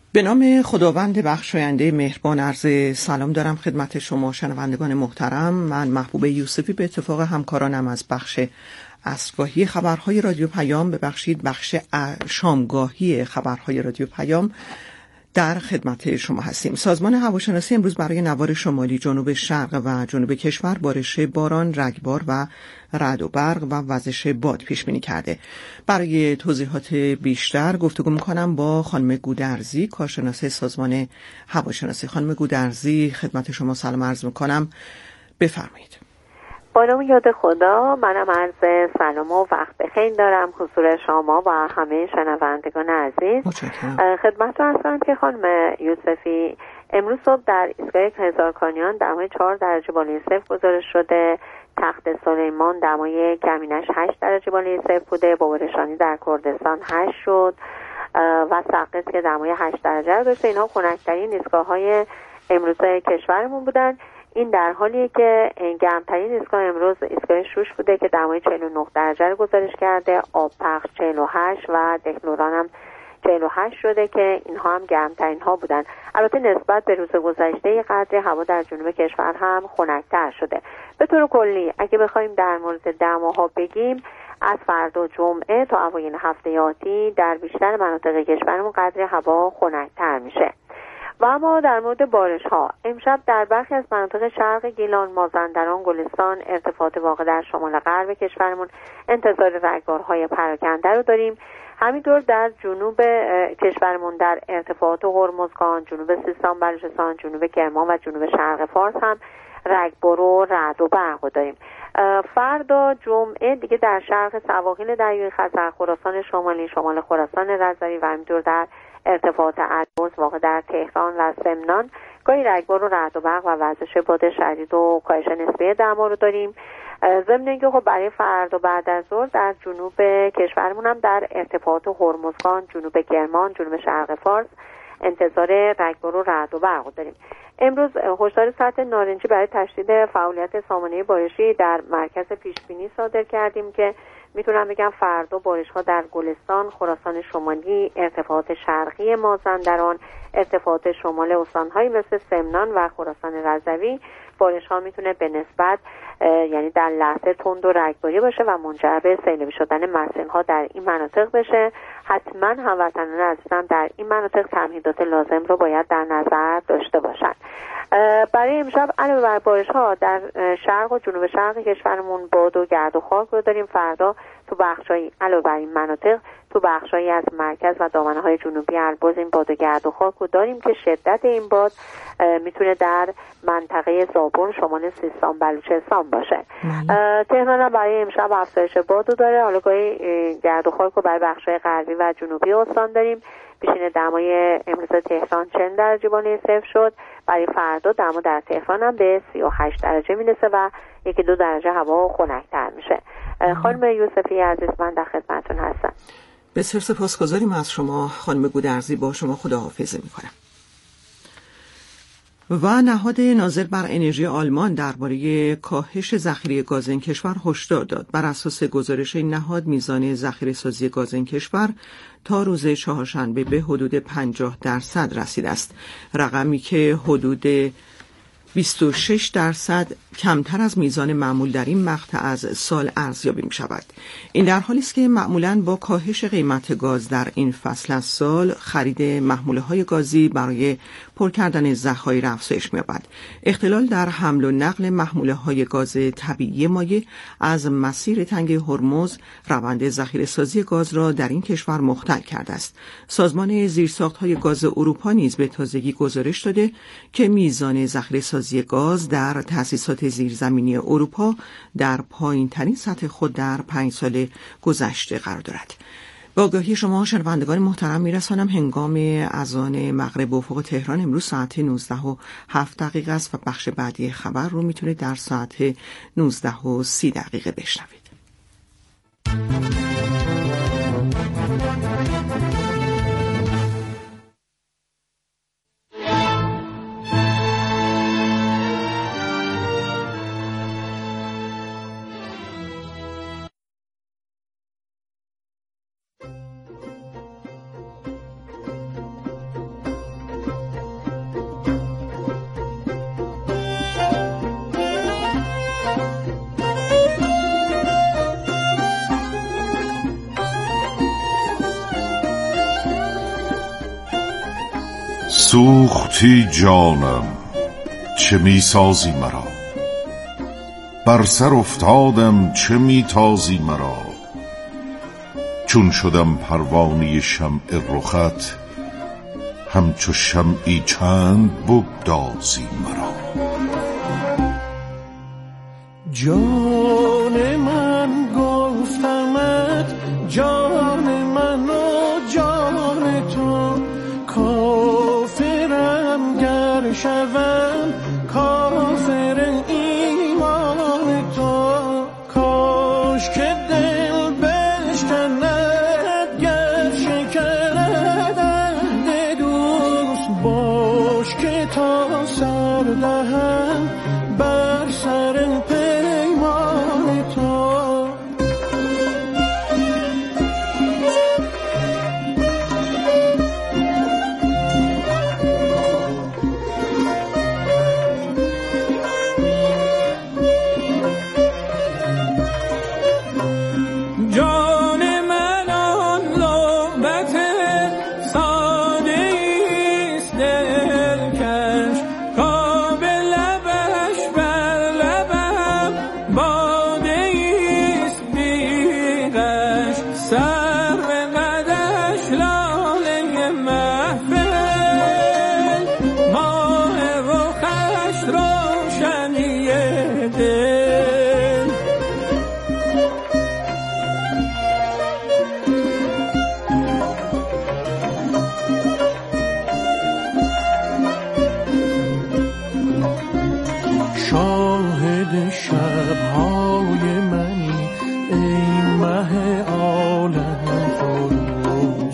به نام خداوند بخشاینده مهربان، عرض سلام دارم خدمت شما شنوندگان محترم. من محبوب یوسفی به اتفاق همکارانم از بخش عصرگاهی خبرهای رادیو پیام، ببخشید بخش شامگاهی خبرهای رادیو پیام در خدمت شما هستیم. سازمان هواشناسی امروز برای نوار شمالی، جنوب شرق و جنوب کشور بارش باران، رگبار و رعد و برق و وزش باد پیش بینی کرده. برای توضیحات بیشتر گفتگو می‌کنم با خانم گودرزی، کارشناس سازمان هواشناسی. خانم گودرزی، خدمت شما سلام عرض می‌کنم، بفرمایید. با نام یاد خدا، منم عرض سلام و وقت بخیر دارم حضور شما و همه شنوندگان عزیز. خدمتتون هستم که خانم یوسفی، امروز صبح در ایستگاه هزارکانیان دمای 4 درجه بالای صفر گزارش شده. تخت سلیمان دمای کمینش 8 درجه بالای صفر بوده. بابارشانی در کردستان 8 شد و سقز که دمای 8 درجه داشته. اینها خنک‌ترین ایستگاه‌های امروز کشورمون بودن. این در حالیه که گرمترین ایستگاه امروز ایستگاه شوش بوده که دمای 49 درجه رو گزارش کرده. آبپخش 48 و دهلوران هم 48 شده که اینها هم گرمترین ها بودن. البته نسبت به روز گذشته قدر هوا در جنوب کشور هم خنک‌تر شده. به طور کلی اگه بخوایم در مورد دماها بگیم، از فردا جمعه تا اوایل هفته آتی در بیشتر مناطق کشورمون قدر هوا خنک‌تر میشه. و اما در مورد بارش ها، امشب در برخی از مناطق شرق گیلان، مازندران، گلستان، ارتفاعات واقع در شمال غرب کشورمون انتظار رگبارهای پراکنده رو داریم. همینطور در جنوب کشورمون در ارتفاعات هرمزگان، جنوب سیستان بلوچستان، جنوب کرمان و جنوب شرق فارس هم رگبار و رعد و برق داریم. فردا جمعه دیگه در شرق سواحل دریای خزر، خراسان شمالی، شمال خراسان رضوی و همینطور در ارتفاعات البرز واقع در تهران و سمنان گاهی رگبار و رعد و برق و وزش باد شدید و کاهش نسبی دما رو داریم. ضمن اینکه خب برای فردا بعد از ظهر در جنوب کشورمون هم در ارتفاعات هرمزگان، جنوب کرمان، جنوب شرق فارس انتظار رگبار و رعد و برق داریم. امروز هشدار سطح نارنجی برای تشدید فعالیت سامانه بارشی در مرکز پیشبینی صادر کردیم که میتونم بگم فردا بارش‌ها در گلستان، خراسان شمالی، ارتفاعات شرقی مازندران، ارتفاعات شمال استان‌های مثل سمنان و خراسان رضوی بارش‌ها میتونه به نسبت یعنی در لحظه تند و رگباری باشه و منجر به سیلابی شدن مسیرها در این مناطق بشه. حتما هموطنان عزیزم در این مناطق تمهیدات لازم رو باید در نظر داشته باشند. برای امشب علاوه بر بارش‌ها در شرق و جنوب شرق کشورمون باد و گرد و خاک رو داریم. فردا تو بخشای علاوه بر این مناطق تو بخشایی از مرکز و دامنه‌های جنوبی البرز این باد و گرد و خاک رو داریم که شدت این باد میتونه در منطقه زابل شمال سیستان بلوچستان باشه. تهران برای امشب افزایش باد رو داره. حالا گاهی گرد و خاک رو برای بخشای غربی و جنوبی استان داریم. پیشین دمای امروز تهران 40 درجه بالای صفر شد. برای فردا دما در تهران هم به 38 درجه میرسه و 1-2 درجه هوا خنک‌تر میشه. خانم یوسفی عزیز، من در خدمتتون هستم. بسیار سپاسگزاریم از شما خانم گودرزی. با شما خداحافظی میکنم. و نهاد ناظر بر انرژی آلمان درباره کاهش ذخیره گاز این کشور هشدار داد. بر اساس گزارش این نهاد، میزان ذخیره سازی گاز این کشور تا روز چهارشنبه به حدود 50% رسیده است، رقمی که حدود 26% کمتر از میزان معمول در این مقطع از سال ارزیابی می شود. این در حالی است که معمولاً با کاهش قیمت گاز در این فصل از سال خرید محموله‌های گازی برای پر کردن ذخایر افزایش می‌یابد. اختلال در حمل و نقل محموله‌های گاز طبیعی مایع از مسیر تنگ هرمز روند ذخیره‌سازی گاز را در این کشور مختل کرده است. سازمان زیرساخت‌های گاز اروپا نیز به تازگی گزارش داده که میزان ذخیره‌سازی گاز در تأسیسات زیرزمینی اروپا در پایین‌ترین سطح خود در 5 سال گذشته قرار دارد. با آگاهی شما شنوندگان محترم میرسانم هنگام اذان مغرب افق تهران امروز ساعت 19:07 است و بخش بعدی خبر رو میتونید در ساعت 19:30 بشنوید. سوختی جانم چه می سازی مرا، بر سر افتادم چه می تازی مرا. چون شدم پروانه شمع رخت، همچو شمعی چند بگدازی مرا. جان من گفتمت، جان من و جان تو، کافرم گر شوم کافر ایمان تو. کاش که دل بشکند گر شکند عهد دوست، باش که تا سر دهم بر سر پیمان تو. شاهد شب‌های منی ای مه عالم فروز،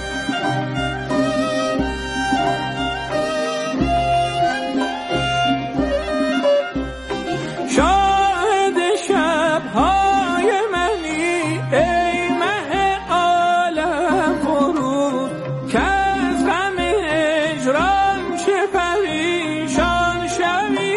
شاهد شب‌های منی ای مه عالم فروز، که از غم هجران چه پریشان شوی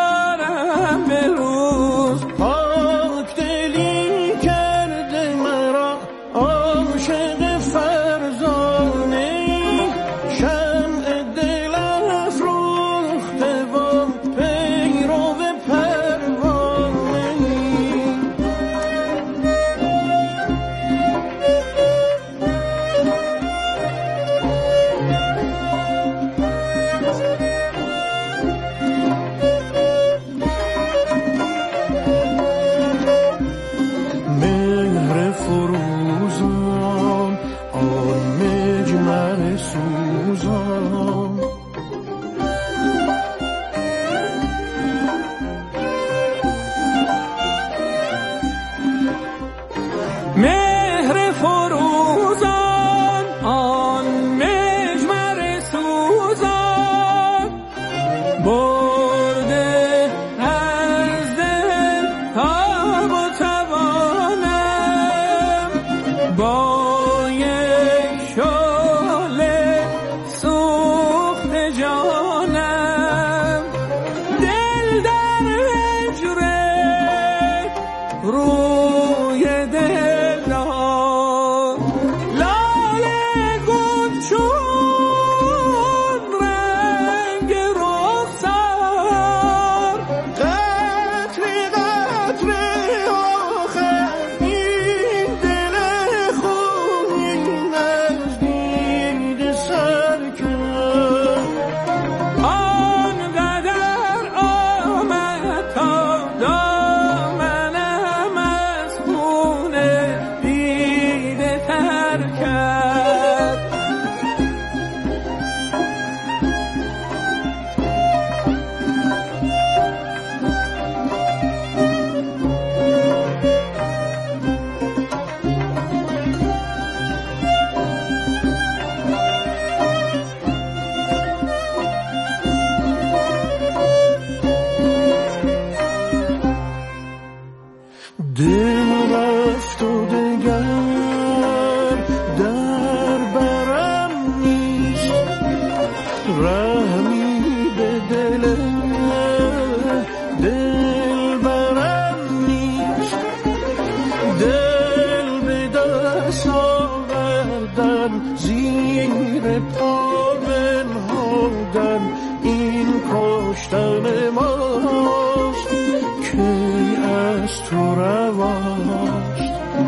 مهر فروزان آن مجمر سوزان، برده از دل تاب و توانم، با یک شعله سوخت جانم. دل در هجر روی دل دل رفت و دگر در برم نیست، رحمی به دل برم نیست. دل به دست آوردم زیر پا بنهادم، رفتن ماست کی از تو رواست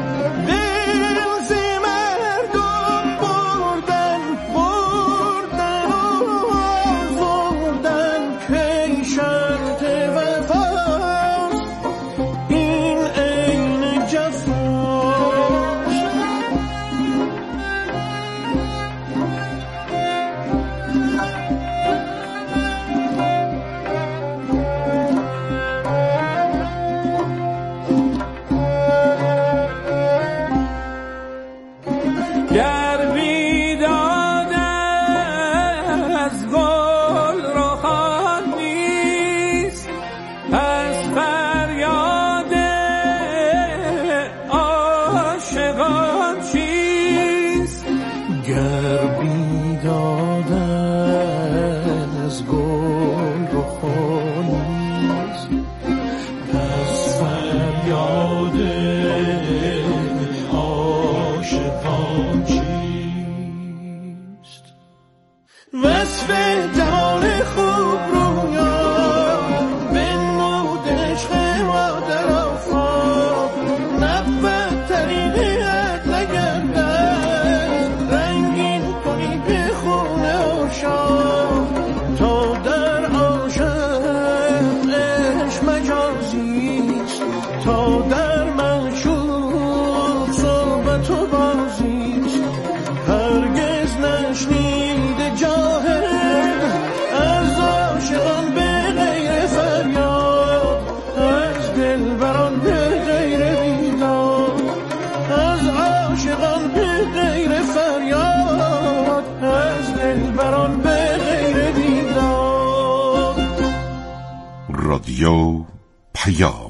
رادیو پیام.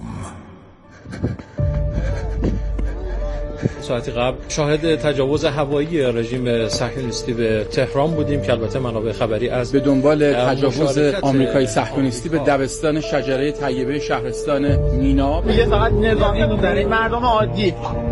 ساعتی قبل شاهد تجاوز هوایی رژیم صهیونیستی به تهران بودیم که البته منابع خبری از به دنبال تجاوز آمریکایی صهیونیستی به دبستان شجره طیبه شهرستان مینا. میگه فقط نظامی می‌زنه مردم عادی.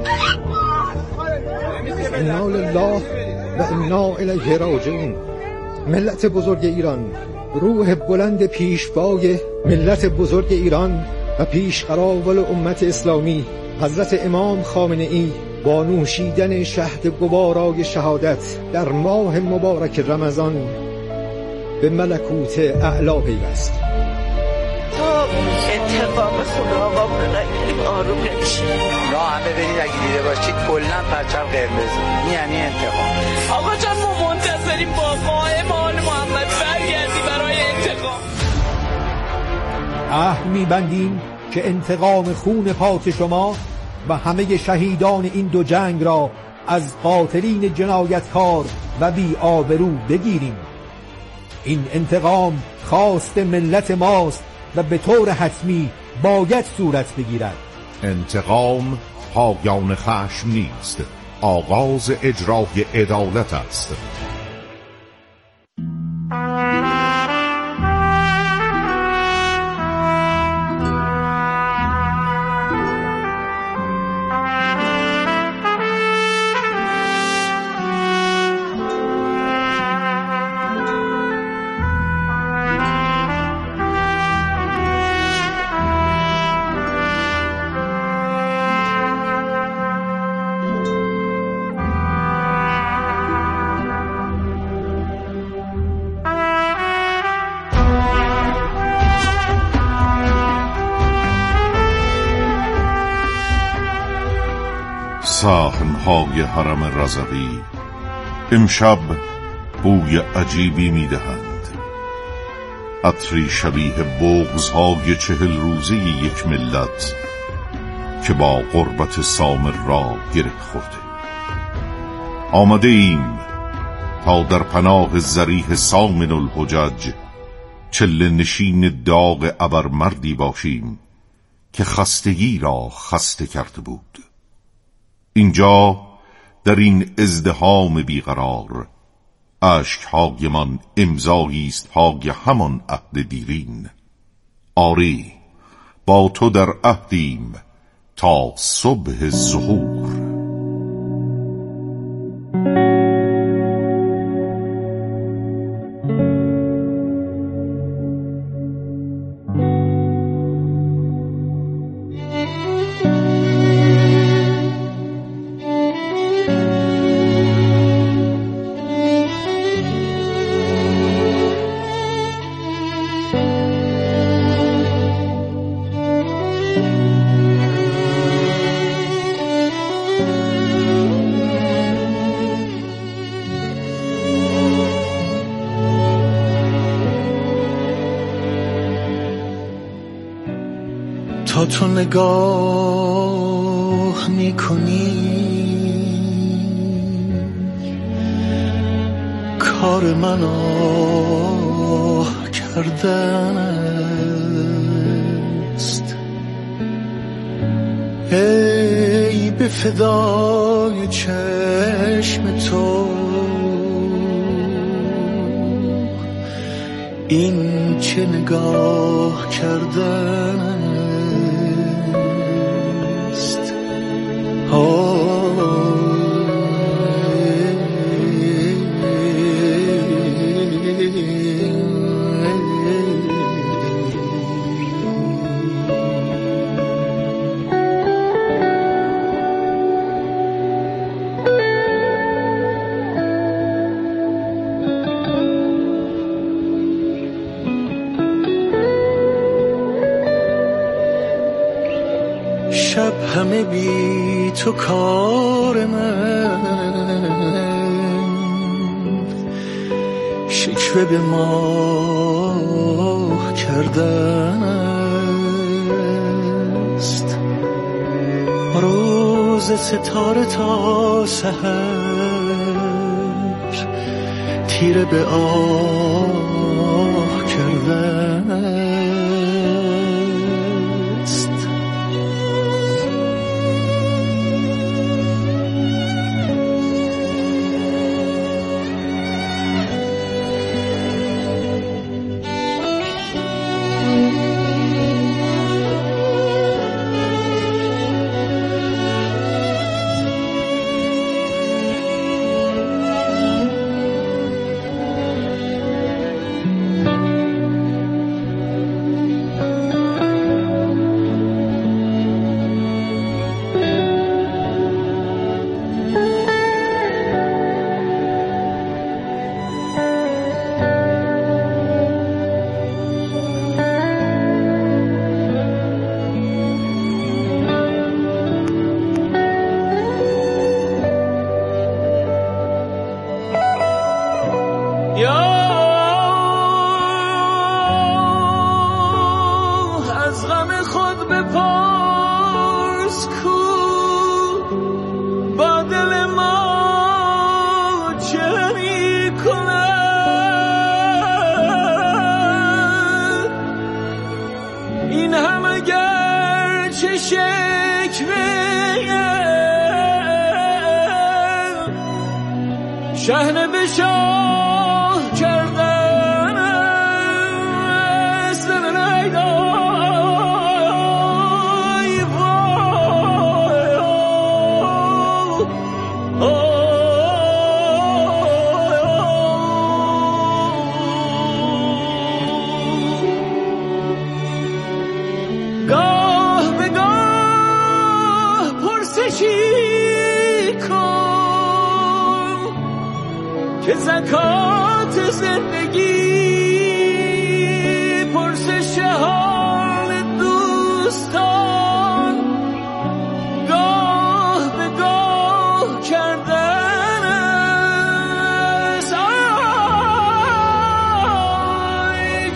انا لله و انا الیه راجعون. ملت بزرگ ایران، روح بلند پیشوای ملت بزرگ ایران و پیشقراول امت اسلامی حضرت امام خامنه‌ای با نوشیدن شهد گوارای شهادت در ماه مبارک رمضان به ملکوت اعلا پیوست. تا انتقام خدا آقا بنگیریم آروم نمیشه. راه هم ببینید اگه دیده باشید کلن پرچم قرمز یعنی انتقام. آقا جان ما منتظریم با قائم آل محمد برگردی برای انتقام. عهد می‌بندیم که انتقام خون پاک شما و همه شهیدان این دو جنگ را از قاتلین جنایتکار و بی آبرو بگیریم. این انتقام خواست ملت ماست و به طور حتمی باید صورت بگیرد. انتقام پایان خشم نیست، آغاز اجرای عدالت است. صحن‌های حرم رضوی امشب بوی عجیبی می‌دهند، عطری شبیه بغض‌های 40 روزه یک ملت که با غربت سامر را گره خورده. آمده ایم تا در پناه ذریح سامن الحجج چله نشین داغ ابرمردی باشیم که خستگی را خسته کرده بود. اینجا در این ازدحام بیقرار اشک‌هایمان امضایی است پای همان عهد دیرین. آری با تو در عهدیم تا صبح ظهور. تا تو نگاه میکنی کار من آه کردن است. ای به فدای چشم تو این چه نگاه کردن است. شب همه بی تو کار من، شکوه به ماه کردن است. روز ستاره تا سحر تیره به آه کردن است. شهنه به شاه کردن است. گاه به گاه پرسشی که زکات زندگی پرسش حال دوستان گاه به گاه کردن است. آی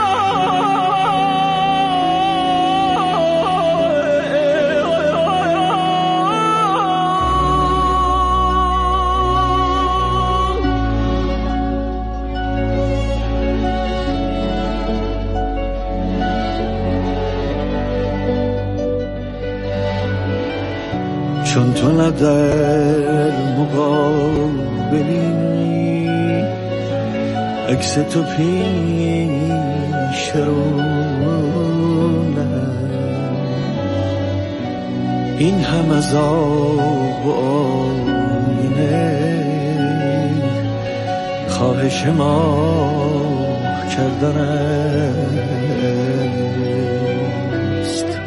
چون تو نه در مقابلی عکس تو پیش رونم، این هم از آب و آینه خواهش ما کردن است.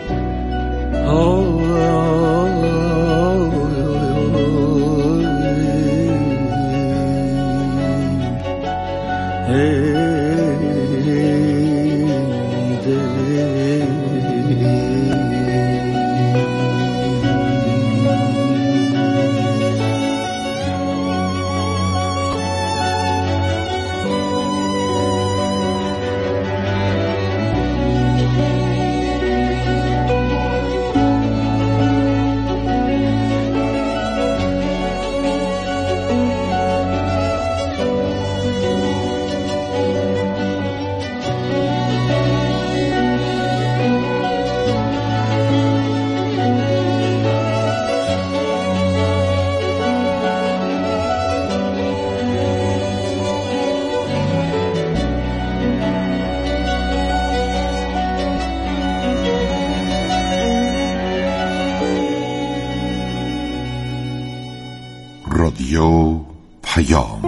پیام.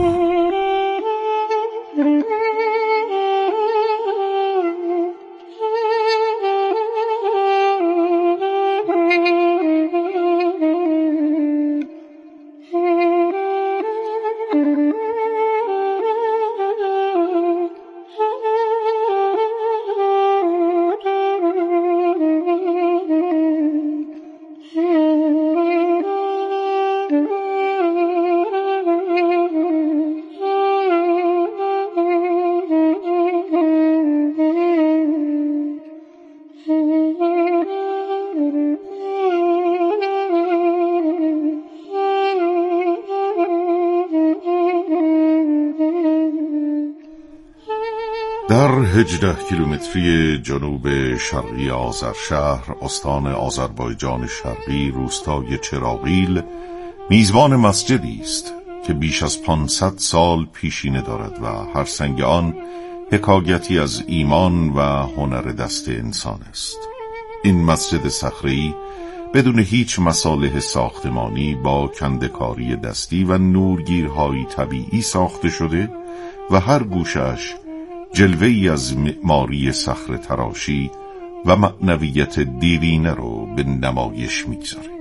در 18 کیلومتری جنوب شرقی آذرشهر، استان آذربایجان شرقی، روستای چراغیل، میزبان مسجدی است که بیش از 500 سال پیشینه دارد و هر سنگ آن حکایتی از ایمان و هنر دست انسان است. این مسجد صخره‌ای بدون هیچ مصالح ساختمانی با کنده‌کاری دستی و نورگیرهای طبیعی ساخته شده و هر گوشه‌اش جلوه‌ای از معماری صخره تراشی و معنویت دیرینه رو به نمایش می‌گذاره.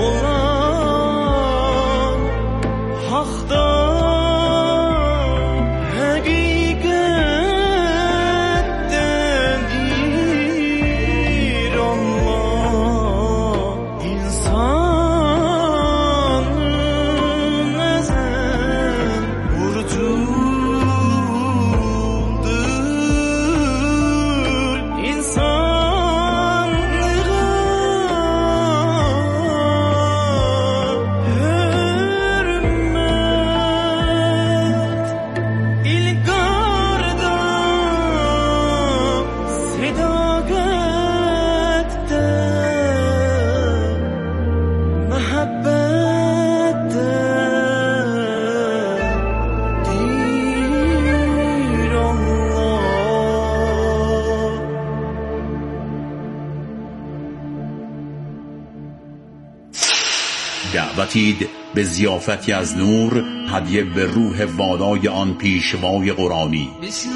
دعوتید به ضیافتی از نور، هدیه به روح والای آن پیشوای قرآنی. بسم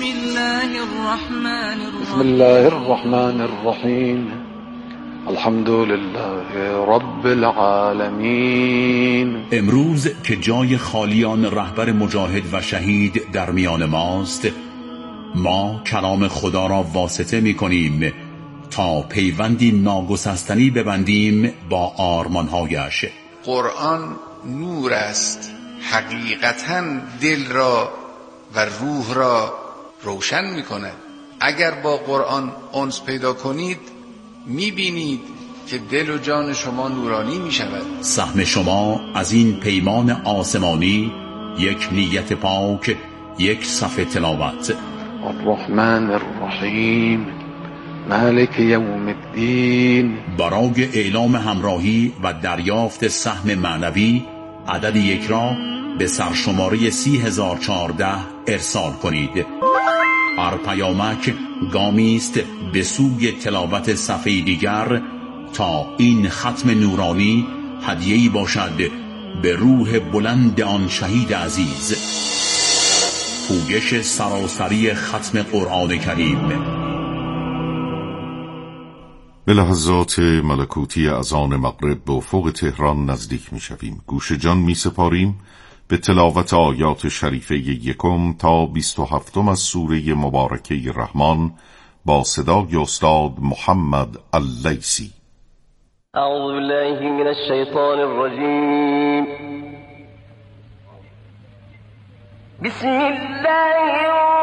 الله الرحمن الرحیم. الحمد لله رب العالمین. امروز که جای خالیان رهبر مجاهد و شهید در میان ماست، ما کلام خدا را واسطه می کنیم تا پیوندی ناگسستنی ببندیم با آرمانهایش. قرآن نور است، حقیقتاً دل را و روح را روشن می کند. اگر با قرآن انس پیدا کنید می بینید که دل و جان شما نورانی می شود. سهم شما از این پیمان آسمانی یک نیت پاک، یک صفحه تلاوت. الرحمن الرحیم مالک یوم الدین. برای اعلام همراهی و دریافت سهم معنوی عدد یک را به سرشماره 30014 ارسال کنید. هر پیامک گامی است به سوی تلاوت صفحه دیگر تا این ختم نورانی هدیه‌ای باشد به روح بلند آن شهید عزیز. پویش سراسری ختم قرآن کریم. به لحظات ملکوتی اذان مغرب به افق تهران نزدیک می شویم. گوش جان می سپاریم به تلاوت آیات شریفه 1 تا 27 از سوره مبارکه رحمان با صدای استاد محمد اللیثی. اعوذ بالله من الشیطان الرجیم. بسم الله